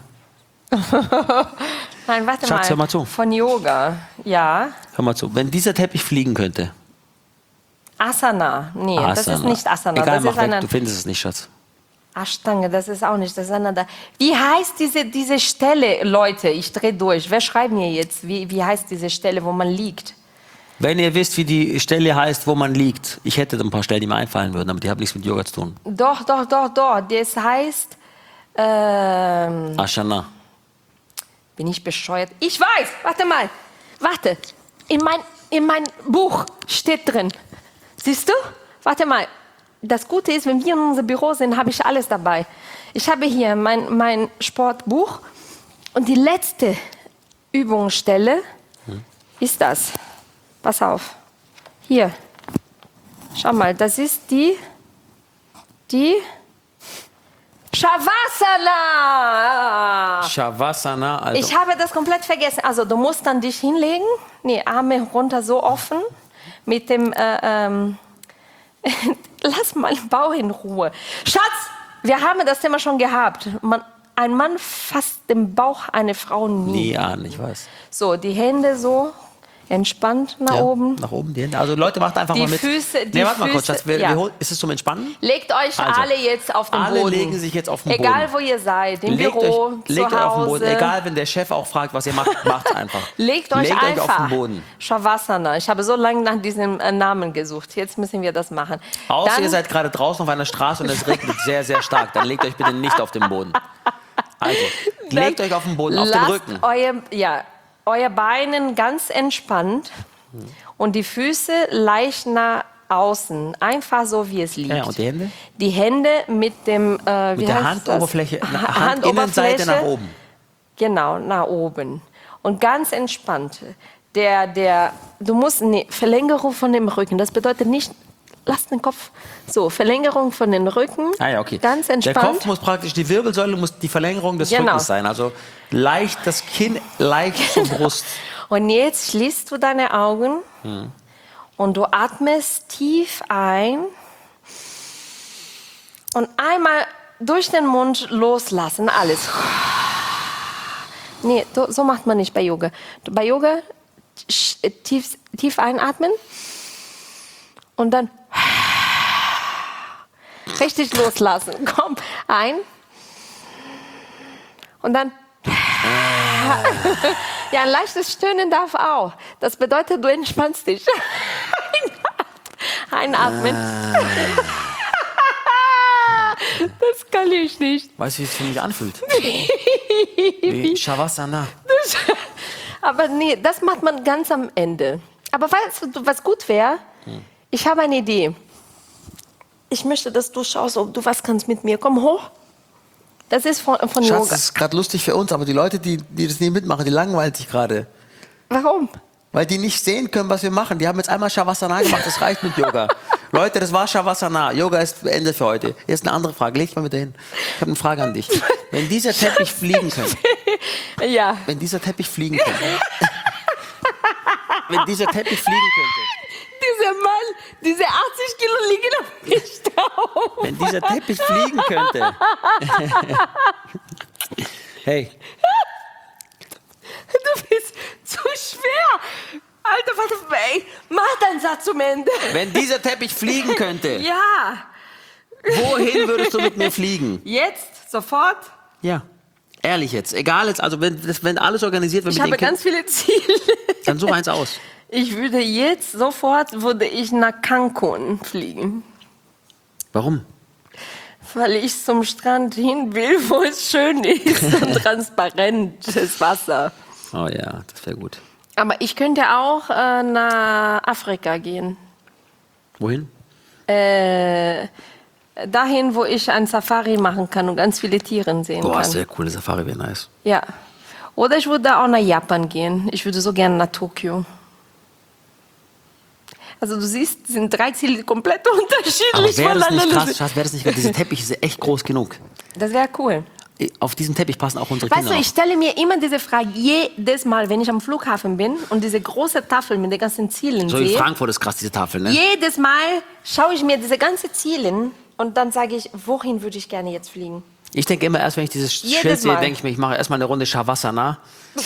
Nein, warte Schatz, mal. hör mal zu. Von Yoga, ja. hör mal zu. Wenn dieser Teppich fliegen könnte. Asana. Nee, das ist nicht Asana. Egal, das mach ist weg, eine du findest es nicht, Schatz. Ashtange, das ist auch nicht. Das ist eine da. Wie heißt diese Stelle, Leute? Ich drehe durch. Wer schreibt mir jetzt? Wie heißt diese Stelle, wo man liegt? Wenn ihr wisst, wie die Stelle heißt, wo man liegt, ich hätte ein paar Stellen, die mir einfallen würden, aber die haben nichts mit Yoga zu tun. Doch. Das heißt, Ashana. bin ich bescheuert? Ich weiß, warte. In mein Buch steht drin. Siehst du? Warte mal. Das Gute ist, wenn wir in unserem Büro sind, habe ich alles dabei. Ich habe hier mein Sportbuch und die letzte Übungsstelle ist das. Pass auf. Hier. Schau mal, das ist die Shavasana. Shavasana, also. Ich habe das komplett vergessen. Also du musst dann dich hinlegen, Arme runter so offen, mit dem, lass mal den Bauch in Ruhe. Schatz, wir haben das Thema schon gehabt. Ein Mann fasst den Bauch einer Frau nie. Nie an, ich weiß. So, die Hände so entspannt nach oben. Nach oben, die Hände. Also Leute, macht einfach mal mit. Warte mal kurz, Schatz. Ist es zum Entspannen? Legt euch alle jetzt auf den Boden. Alle legen sich jetzt auf den Boden. Egal, wo ihr seid, im Büro, legt zu euch auf den Boden. Hause. Egal, wenn der Chef auch fragt, was ihr macht, macht's einfach. Legt euch einfach auf den Boden. Shavasana. Ich habe so lange nach diesem Namen gesucht. Jetzt müssen wir das machen. Außer ihr seid gerade draußen auf einer Straße und es regnet sehr, sehr stark. Dann legt euch bitte nicht auf den Boden. Also, legt euch auf den Boden, auf den Rücken. Euer Beine ganz entspannt und die Füße leicht nach außen. Einfach so, wie es liegt. Ja, und die Hände? Die Hände mit dem... mit der Handoberfläche, Handinnenseite nach oben. Genau, nach oben. Und ganz entspannt. Du musst eine Verlängerung von dem Rücken. Das bedeutet nicht, lass den Kopf so, Verlängerung von den Rücken. Ah ja, okay. Ganz entspannt. Der Kopf muss praktisch, die Wirbelsäule muss die Verlängerung des Rückens sein. Also leicht das Kinn, leicht zur Brust. Und jetzt schließt du deine Augen und du atmest tief ein und einmal durch den Mund loslassen, alles. Nee, so macht man nicht bei Yoga. Bei Yoga tief einatmen und dann richtig loslassen. Komm, ein und dann ja, ein leichtes Stöhnen darf auch. Das bedeutet, du entspannst dich. Einatmen. Das kann ich nicht. Weißt du, wie es für mich anfühlt? Wie Shavasana. Aber nee, das macht man ganz am Ende. Aber weißt du, was gut wäre? Ich habe eine Idee. Ich möchte, dass du schaust, ob du was kannst mit mir. Komm hoch. Das ist von Schatz, Yoga. das ist gerade lustig für uns, aber die Leute, die das nie mitmachen, die langweilen sich gerade. Warum? Weil die nicht sehen können, was wir machen. Die haben jetzt einmal Shavasana gemacht, das reicht mit Yoga. Leute, das war Shavasana. Yoga ist Ende für heute. Jetzt eine andere Frage, leg dich mal mit hin. Ich habe eine Frage an dich. Wenn dieser Teppich fliegen könnte. Ja. Wenn dieser Teppich fliegen könnte. Wenn dieser Teppich fliegen könnte. Dieser Mann, diese 80 Kilo liegen auf mich drauf. Wenn dieser Teppich fliegen könnte. Hey. Du bist zu schwer. Alter, warte, ey, mach deinen Satz zum Ende. Wenn dieser Teppich fliegen könnte, Ja. wohin würdest du mit mir fliegen? Jetzt? Sofort? Ja. Ehrlich jetzt. Egal jetzt, also wenn alles organisiert wird Ich mit habe den ganz viele Ziele. dann such eins aus. Ich würde jetzt sofort nach Cancun fliegen. Warum? Weil ich zum Strand hin will, wo es schön ist und transparentes Wasser. Oh ja, das wäre gut. Aber ich könnte auch nach Afrika gehen. Wohin? Dahin, wo ich ein Safari machen kann und ganz viele Tiere sehen Boah, kann. sehr coole Safari, wäre nice. Ja. Oder ich würde auch nach Japan gehen. Ich würde so gerne nach Tokio. Also du siehst, sind 3 Ziele komplett unterschiedlich Aber wäre das nicht voneinander. krass, Schatz, wäre das nicht krass? Dieser Teppich ist echt groß genug. Das wäre cool. Auf diesen Teppich passen auch unsere Weißt Kinder du, ich stelle mir immer diese Frage, jedes Mal, wenn ich am Flughafen bin und diese große Tafel mit den ganzen Zielen So in sehe, Frankfurt ist krass, diese Tafel, ne? jedes Mal schaue ich mir diese ganzen Ziele und dann sage ich, wohin würde ich gerne jetzt fliegen? Ich denke immer erst, wenn ich dieses Jedes Schild sehe, Mal. denke ich mir, ich mache erstmal eine Runde Shavasana.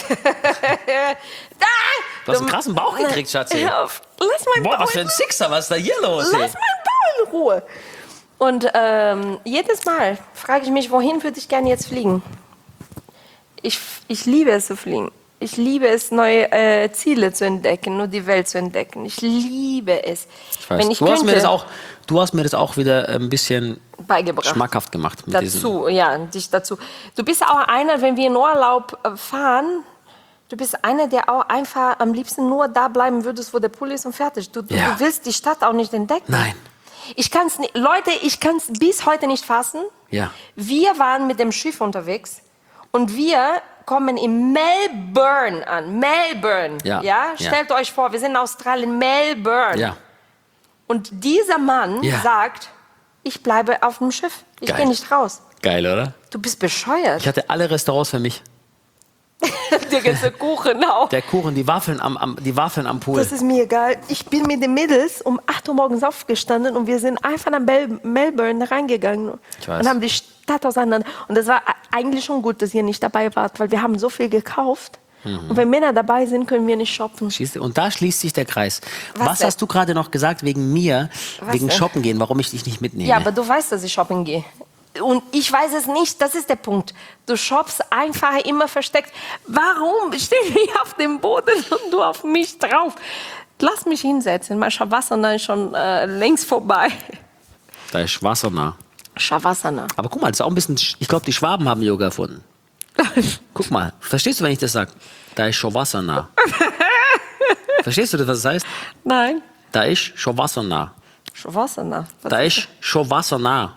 Du hast einen krassen Bauch gekriegt, Schatzi. Hör auf, lass meinen Boah, Bauch was für ein Sixer, was ist da hier los? Lass Ey? meinen Bauch in Ruhe. Und jedes Mal frage ich mich, wohin würde ich gerne jetzt fliegen? Ich liebe es zu fliegen. Ich liebe es, neue Ziele zu entdecken und die Welt zu entdecken. Ich liebe es. Ich weiß. Du hast mir das auch wieder ein bisschen beigebracht. Schmackhaft gemacht. Mit dich dazu. Du bist auch einer, wenn wir in Urlaub fahren, du bist einer, der auch einfach am liebsten nur da bleiben würdest, wo der Pool ist und fertig. Du willst die Stadt auch nicht entdecken. Nein. Ich kann es bis heute nicht fassen. Ja. Wir waren mit dem Schiff unterwegs und wir kommen in Melbourne an. Melbourne. Ja? Stellt euch vor, wir sind in Australien, Melbourne. Ja. Und dieser Mann sagt, ich bleibe auf dem Schiff. Ich gehe nicht raus. Geil, oder? Du bist bescheuert. Ich hatte alle Restaurants für mich. Der ganze Kuchen auch. Der Kuchen, die Waffeln am Pool. Das ist mir egal. Ich bin mit den Mädels um 8 Uhr morgens aufgestanden und wir sind einfach nach Melbourne reingegangen und haben die Stadt auseinander. Und das war eigentlich schon gut, dass ihr nicht dabei wart, weil wir haben so viel gekauft. Und wenn Männer dabei sind, können wir nicht shoppen. Und da schließt sich der Kreis. Was hast du gerade noch gesagt wegen mir, wegen Shoppen gehen, warum ich dich nicht mitnehme? Ja, aber du weißt, dass ich shoppen gehe. Und ich weiß es nicht, das ist der Punkt. Du shoppst einfach immer versteckt. Warum stehe ich auf dem Boden und du auf mich drauf? Lass mich hinsetzen. Mein Shavasana ist schon längst vorbei. Da ist Shavasana. Shavasana. Aber guck mal, das ist auch ein bisschen, ich glaube, die Schwaben haben Yoga erfunden. Guck mal, verstehst du, wenn ich das sage? Da ist Shavasana. Verstehst du, was das heißt? Nein. Da ist Shavasana. Shavasana. Da ist Shavasana.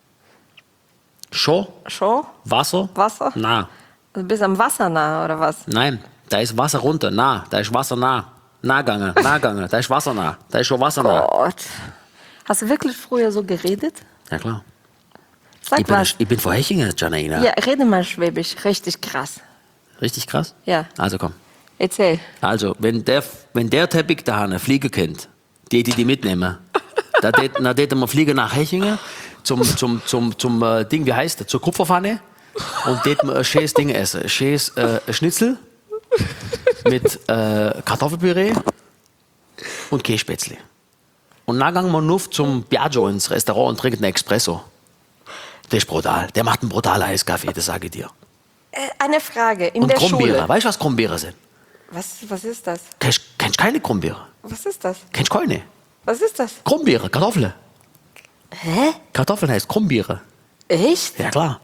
Wasser? Na. Du bist am Wasser nah, oder was? Nein, da ist Wasser runter, nah. Da ist Wasser nah. Nahgange. Da ist Wasser nah. Da ist schon Wasser nah. Gott. Hast du wirklich früher so geredet? Ja, klar. Sag was. Ich bin vor Hechingen, Janaina. Ja, rede mal Schwäbisch. Richtig krass. Richtig krass? Ja. Also komm. Erzähl. Also, wenn der Teppich da eine Fliege kennt, die mitnehmen, dann hätten wir Fliege nach Hechingen zum Ding, wie heißt das? Zur Kupferpfanne und hätten wir ein schönes Ding essen. Ein schönes Schnitzel mit Kartoffelpüree und Kässpätzle. Und dann gehen wir nur zum Biagio ins Restaurant und trinken einen Espresso. Der ist brutal. Der macht einen brutalen Eiskaffee, das sage ich dir. Eine Frage. In und der Krummbeere. Schule. Weißt du, was Krummbeere sind? Was ist das? Kennst du keine Krummbeere? Was ist das? Kennst du keine? Was ist das? Krummbeere, Kartoffeln. Hä? Kartoffeln heißt Krummbeere. Echt? Ja, klar.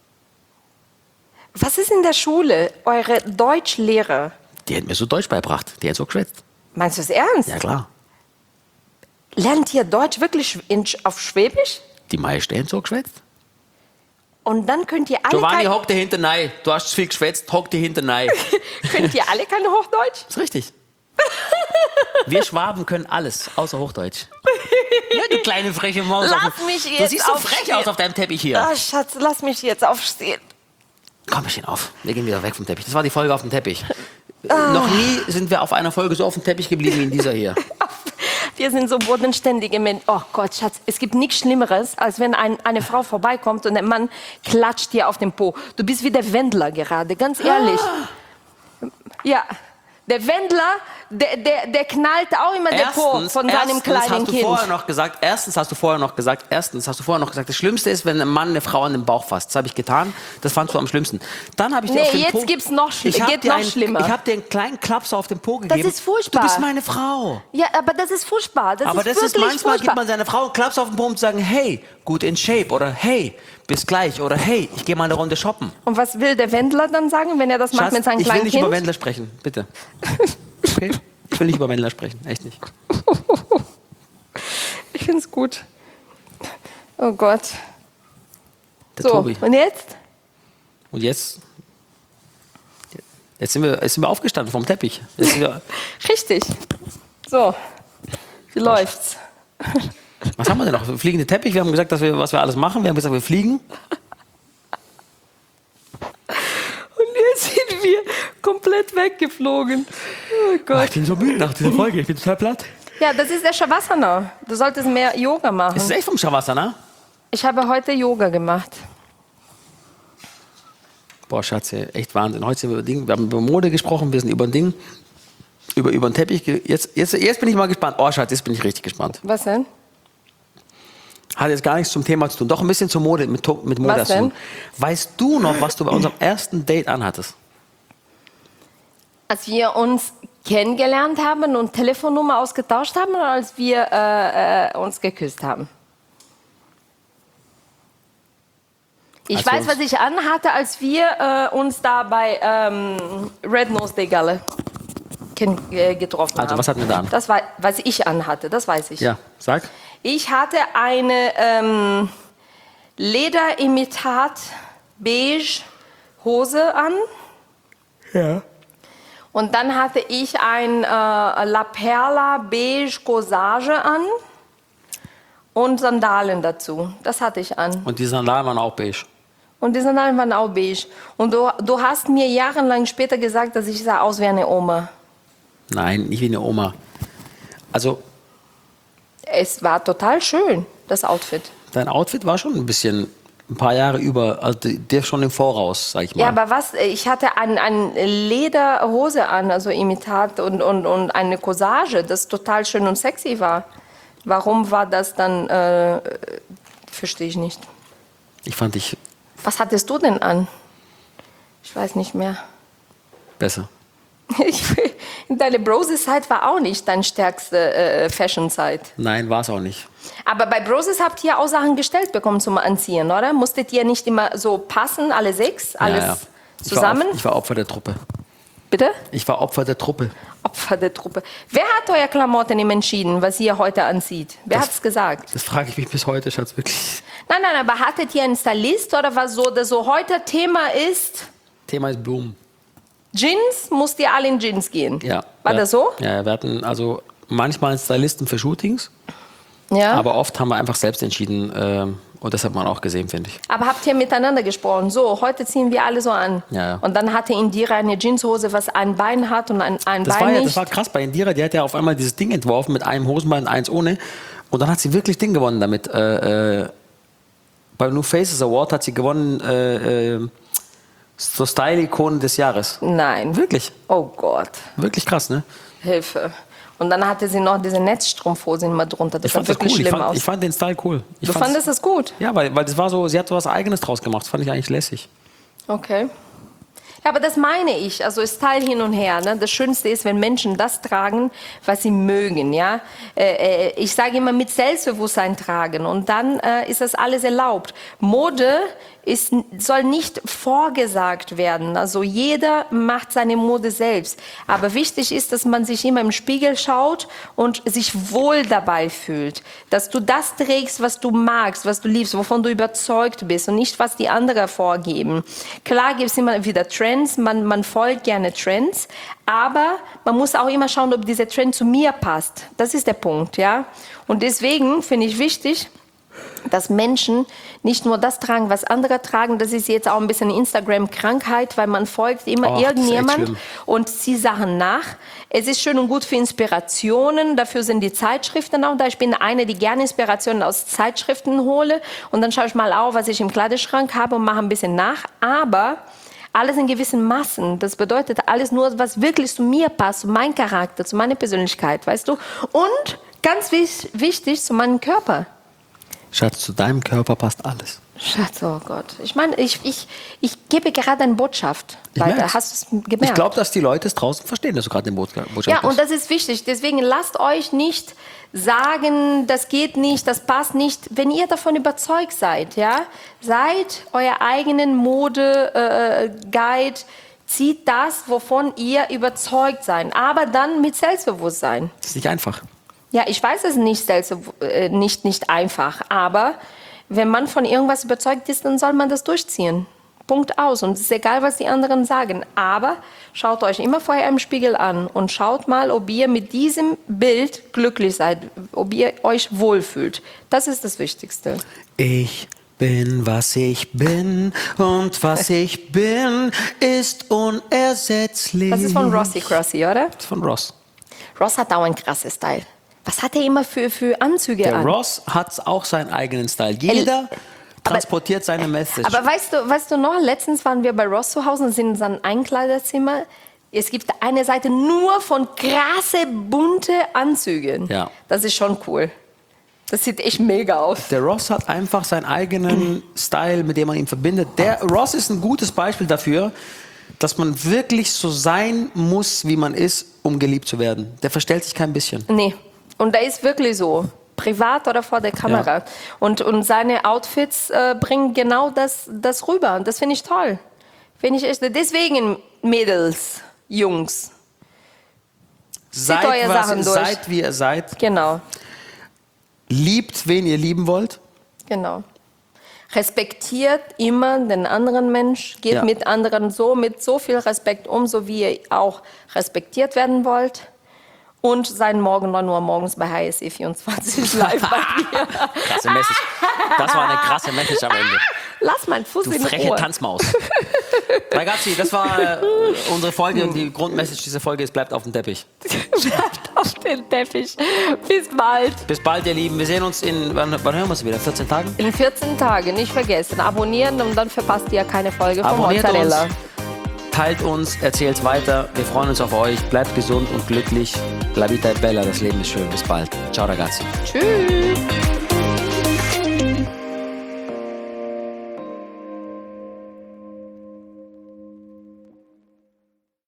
Was ist in der Schule? Eure Deutschlehrer? Die hat mir so Deutsch beigebracht. Die hat so geschwätzt. Meinst du es ernst? Ja, klar. Lernt ihr Deutsch wirklich auf Schwäbisch? Die meisten haben so geschwätzt. Und dann könnt ihr alle Giovanni, hock dir hinten rein. Du hast zu viel geschwätzt, hock dir hinten rein. Könnt ihr alle kein Hochdeutsch? Das ist richtig. Wir Schwaben können alles, außer Hochdeutsch. Ja, du kleine freche Maus. Du siehst so frech aus auf deinem Teppich hier. Ah, Schatz, lass mich jetzt aufstehen. Komm, wir stehen auf. Wir gehen wieder weg vom Teppich. Das war die Folge auf dem Teppich. Noch nie sind wir auf einer Folge so auf dem Teppich geblieben wie in dieser hier. Wir sind so bodenständige Menschen. Oh Gott, Schatz, es gibt nichts Schlimmeres, als wenn eine Frau vorbeikommt und ein Mann klatscht dir auf den Po. Du bist wie der Wendler gerade, ganz ehrlich. Ja, der Wendler, der knallt auch immer den Po von seinem kleinen Kind. Erstens hast du vorher noch gesagt, das Schlimmste ist, wenn ein Mann eine Frau an den Bauch fasst. Das habe ich getan, das fandst du am schlimmsten. Dann habe ich dir auf den Po... jetzt gibt's noch schlimmer. Ich habe dir einen kleinen Klaps auf den Po gegeben. Das ist furchtbar. Du bist meine Frau. Ja, aber das ist furchtbar. Manchmal gibt man seiner Frau einen Klaps auf den Po, um zu sagen, hey, gut in Shape oder hey, bis gleich oder hey, ich gehe mal eine Runde shoppen. Und was will der Wendler dann sagen, wenn er das macht mit seinem kleinen Kind? Ich will nicht über Wendler sprechen, bitte. Okay? Ich will nicht über Wendler sprechen, echt nicht. Ich finde es gut. Oh Gott. Der Tobi. Und jetzt? Und jetzt? Jetzt sind wir aufgestanden vom Teppich. Richtig. So, wie läuft's? Was haben wir denn noch? Fliegende Teppich. Wir haben gesagt, was wir alles machen. Wir haben gesagt, wir fliegen. Und jetzt sind wir komplett weggeflogen. Oh Gott. Ich bin so müde nach dieser Folge. Ich bin total platt. Ja, das ist der Shavasana. Du solltest mehr Yoga machen. Ist das echt vom Shavasana? Ich habe heute Yoga gemacht. Boah, Schatz, echt Wahnsinn. Heute sind wir haben über Mode gesprochen, wir sind über ein Ding, über einen Teppich. Jetzt bin ich mal gespannt. Oh, Schatz, jetzt bin ich richtig gespannt. Was denn? Hat jetzt gar nichts zum Thema zu tun. Doch ein bisschen zur Mode, mit Mode zu tun. Weißt du noch, was du bei unserem ersten Date anhattest? Als wir uns kennengelernt haben und Telefonnummer ausgetauscht haben oder als wir uns geküsst haben? Ich Als wir weiß, uns- was ich anhatte, als wir uns da bei Red Nose de Galle getroffen haben. Also, was hatten wir da an? Das war, was ich anhatte, das weiß ich. Ja, sag. Ich hatte eine Lederimitat beige Hose an. Ja. Und dann hatte ich ein La Perla beige Corsage an und Sandalen dazu. Das hatte ich an. Und die Sandalen waren auch beige. Und die Sandalen waren auch beige. Und du hast mir jahrelang später gesagt, dass ich sah aus wie eine Oma. Nein, nicht wie eine Oma. Also, Es war total schön, das Outfit. dein Outfit war schon ein paar Jahre über, also der schon im Voraus, sag ich mal. Ja, aber was? Ich hatte eine Lederhose an, also Imitat und eine Corsage, das total schön und sexy war. Warum war das dann, verstehe ich nicht. Ich fand dich Was hattest du denn an? Ich weiß nicht mehr. besser. Deine Broses-Zeit war auch nicht deine stärkste Fashion-Zeit. Nein, war es auch nicht. Aber bei Broses habt ihr auch Sachen gestellt bekommen zum Anziehen, oder? Musstet ihr nicht immer so passen, alle 6, alles Ja, ja. zusammen? Ich war Opfer der Truppe. Bitte? Ich war Opfer der Truppe. Opfer der Truppe. Wer hat euer Klamotten ihm entschieden, was ihr heute anzieht? Wer hat's gesagt? Das frage ich mich bis heute, Schatz, wirklich. Nein, aber hattet ihr einen Stylist oder war so, dass so heute Thema ist, Thema ist Blumen. Jeans, musst ihr alle in Jeans gehen? Ja. War Ja. das so? Ja, wir hatten also manchmal einen Stylisten für Shootings, Ja. aber oft haben wir einfach selbst entschieden und das hat man auch gesehen, finde ich. Aber habt ihr miteinander gesprochen? So, heute ziehen wir alle so an. Ja, ja. Und dann hatte Indira eine Jeanshose, was ein Bein hat und ein Bein Das nicht. war krass bei Indira, die hat ja auf einmal dieses Ding entworfen mit einem Hosenbein und eins ohne und dann hat sie wirklich Ding gewonnen damit. Beim New Faces Award hat sie gewonnen so Style-Ikone des Jahres. Nein. Wirklich, Oh Gott, wirklich krass, ne? Hilfe. Und dann hatte sie noch diese Netzstrumpfhose immer drunter. Das Ich sah fand das wirklich cool. schlimm aus. Ich fand den Style cool. Du fandest das gut? Ja, weil das war so, sie hat so was Eigenes draus gemacht. Das fand ich eigentlich lässig. Okay. Ja, aber das meine ich. Also Style hin und her. Ne? Das Schönste ist, wenn Menschen das tragen, was sie mögen. Ja? Ich sage immer, mit Selbstbewusstsein tragen. Und dann ist das alles erlaubt. Mode soll nicht vorgesagt werden. Also jeder macht seine Mode selbst. Aber wichtig ist, dass man sich immer im Spiegel schaut und sich wohl dabei fühlt. Dass du das trägst, was du magst, was du liebst, wovon du überzeugt bist und nicht, was die anderen vorgeben. Klar gibt es immer wieder Trends, man folgt gerne Trends, aber man muss auch immer schauen, ob dieser Trend zu mir passt. Das ist der Punkt, ja. Und deswegen finde ich wichtig, dass Menschen nicht nur das tragen, was andere tragen. Das ist jetzt auch ein bisschen Instagram-Krankheit, weil man folgt immer Das ist echt irgendjemand schlimm. und zieht Sachen nach. Es ist schön und gut für Inspirationen. Dafür sind die Zeitschriften auch da. Ich bin eine, die gerne Inspirationen aus Zeitschriften hole. Und dann schaue ich mal auf, was ich im Kleiderschrank habe und mache ein bisschen nach. Aber alles in gewissen Massen. Das bedeutet alles nur, was wirklich zu mir passt, zu meinem Charakter, zu meiner Persönlichkeit, weißt du? Und ganz wichtig, zu meinem Körper. Schatz, zu deinem Körper passt alles. Schatz, oh Gott. Ich meine, ich gebe gerade eine Botschaft weiter. merk's. Hast du es gemerkt? Ich glaube, dass die Leute es draußen verstehen, dass du gerade den Botschaft Ja, und hast. das ist wichtig. Deswegen lasst euch nicht sagen, das geht nicht, das passt nicht. Wenn ihr davon überzeugt seid, ja, seid euer eigenen Mode-Guide, zieht das, wovon ihr überzeugt seid. Aber dann mit Selbstbewusstsein. Das ist nicht einfach. Ja, ich weiß, es ist nicht einfach, aber wenn man von irgendwas überzeugt ist, dann soll man das durchziehen. Punkt aus. Und es ist egal, was die anderen sagen. Aber schaut euch immer vorher im Spiegel an und schaut mal, ob ihr mit diesem Bild glücklich seid, ob ihr euch wohlfühlt. Das ist das Wichtigste. Ich bin, was ich bin und was ich bin, ist unersetzlich. Das ist von Rossi Crossy, oder? Das ist von Ross. Ross hat auch einen krassen Style. Was hat er immer für Anzüge Der an? Ross hat auch seinen eigenen Style. Jeder transportiert seine Message. Aber weißt du noch, letztens waren wir bei Ross zu Hause und sind in seinem Einkleiderzimmer. Es gibt eine Seite nur von krasse, bunte Anzügen. Ja. Das ist schon cool. Das sieht echt mega aus. Der Ross hat einfach seinen eigenen Style, mit dem man ihn verbindet. Der Ross ist ein gutes Beispiel dafür, dass man wirklich so sein muss, wie man ist, um geliebt zu werden. Der verstellt sich kein bisschen. Nee. Und der ist wirklich so. Privat oder vor der Kamera. Ja. Und seine Outfits bringen genau das rüber. Und das finde ich toll. Finde ich echt. Deswegen, Mädels, Jungs. Seid, eure Sachen durch. seid, wie ihr seid. Genau. Liebt, wen ihr lieben wollt. Genau. Respektiert immer den anderen Mensch. Geht mit anderen mit so viel Respekt um, so wie ihr auch respektiert werden wollt. Und seid morgen 9 Uhr morgens bei HSE 24 live bei mir. Krasse Message. Das war eine krasse Message am Ende. Lass meinen Fuß Du in freche Ruhe. Tanzmaus. Ragazzi, das war unsere Folge und die Grundmessage dieser Folge ist, bleibt auf dem Teppich. Bleibt auf den Teppich. Bis bald. Bis bald, ihr Lieben. Wir sehen uns wann hören wir uns wieder? 14 Tagen? In 14 Tagen, nicht vergessen. Abonnieren und dann verpasst ihr keine Folge von Abonniert Mozzarella. uns, teilt uns, erzählt weiter. Wir freuen uns auf euch. Bleibt gesund und glücklich. La vita è bella, das Leben ist schön. Bis bald. Ciao, ragazzi. Tschüss.